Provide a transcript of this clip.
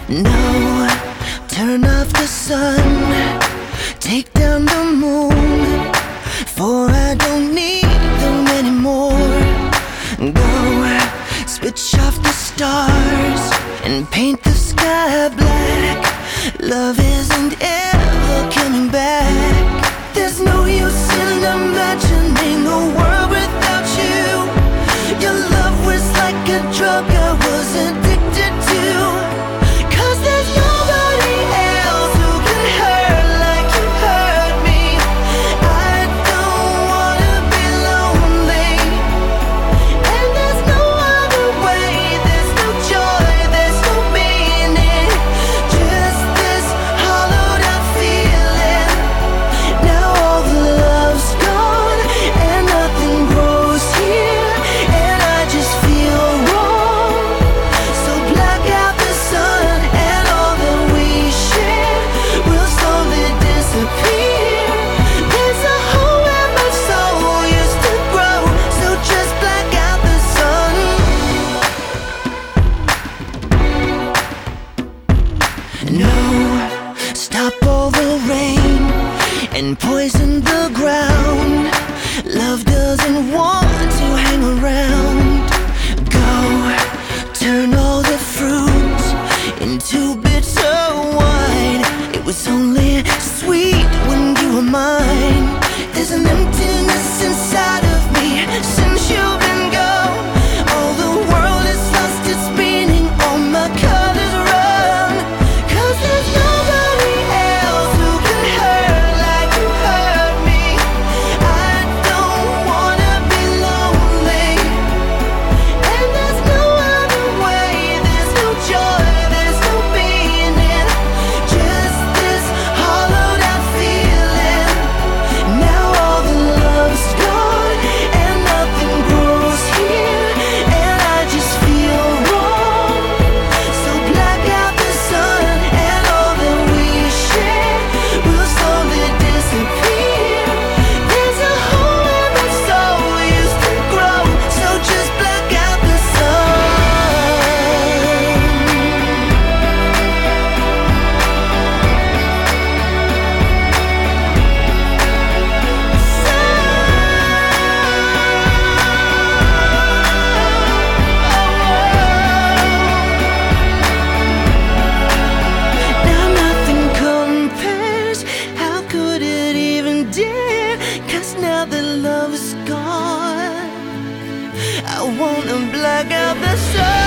No, turn off the sun, take down the moon, for I don't need them anymore. Go, switch off the stars and paint the sky black. Love isn't ever coming back. There's no use in imagining a world without you. Your love was like a drug I was addicted to. 'Cause there's nobody else who can hurt like you hurt me. I don't wanna be lonely, and there's no other way. There's no joy, there's no meaning, just this hollowed out feeling. Now all the love's gone and nothing grows here, and I just feel wrong. So black out the sun and all that we share will slowly disappear. There's a hole where my soul used to grow, so just black out the sun. No, stop all the rain and poison the ground. Love doesn't want to hang around. Go, turn all the fruit into bitter wine. It was only sweet when you were mine. There's an emptiness inside of me since you've been gone. All the world has lost its meaning, all my colors run. 'Cause there's nobody else who can hurt like you hurt me. I don't wanna be lonely, and there's no other way. There's no joy, there's no meaning, just this hollowed out feeling. Now all the love's gone and nothing grows here, and I just feel wrong. So black out the sun and all that we share will slowly disappear. There's a hole where my soul used to grow, so just black out the sun. Now nothing compares, how could it even dare? 'Cause now that love is gone, I wanna black out the sun.